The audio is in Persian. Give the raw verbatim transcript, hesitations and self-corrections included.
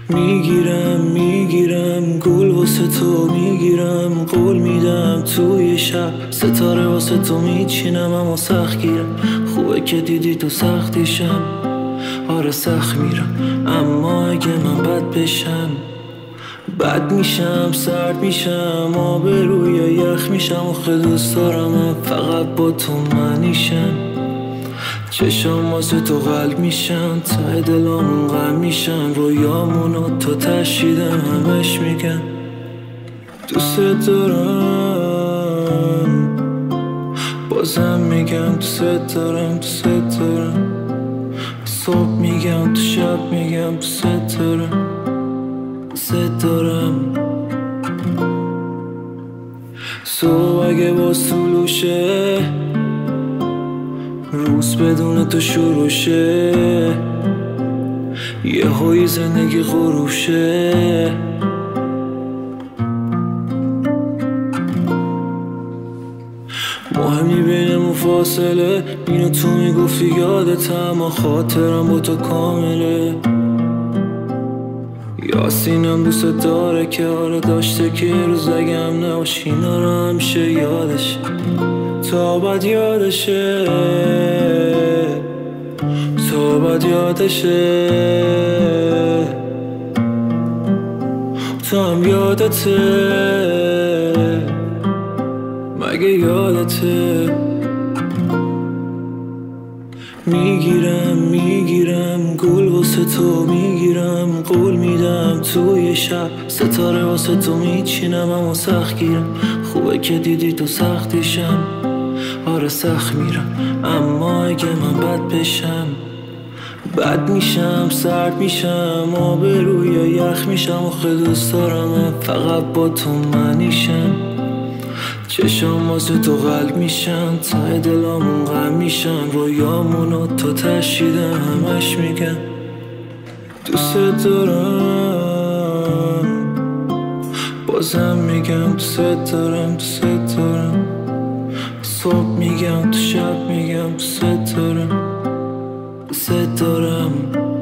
میگیرم میگیرم گل واسه تو میگیرم، قول میدم توی شب ستاره واسه تو میچینم. اما سخت گیرم، خوبه که دیدی تو سختیشم. آره سخت میرم، اما اگه من بد بشم بد میشم، سرد میشم، آب روی یخ میشم. آخه دوست دارم فقط با تو منیشم. چشم واسه تو قلب میشن، ته دلامون غم میشن. رویامونو تو تشیدم همش میگن دوست دارم، بازم میگم دوست دارم دوست دارم. صبح میگم تو شب میگم دوست دارم دوست دارم. صبح اگه باز طولوشه، روز بدون تو شروع شه، یه هایی زندگی غروب شه. مهمی بینمون فاصله، اینو تو میگفتی یادت، اما خاطرم با تو کامله. یاسینم دوست داره که آره داشته که یه روز اگه هم نباشی اینا رو همیشه یادشه، تا بد یادشه، تا بد یادشه. تو هم یادته مگه یادته؟ میگیرم میگیرم گل واسه تو میگیرم، قول میدم توی شب ستاره واسه تو میچینم. اما سخت گیرم، خوبه که دیدی تو سختیشم. آره سخت میرم، اما اگه من بد بشم بد میشم، سرد میشم، آب روی یخ میشم. آخه دوست دارم فقط با تو منیشم. چشم واسه تو قلب میشن، ته دلامون غم میشن. رویامونو تو تشیدم همش میگن دوست دارم، بازم میگم دوست دارم دوست دارم. صبح میگم تو شب میگم دوست دارم دوست دارم.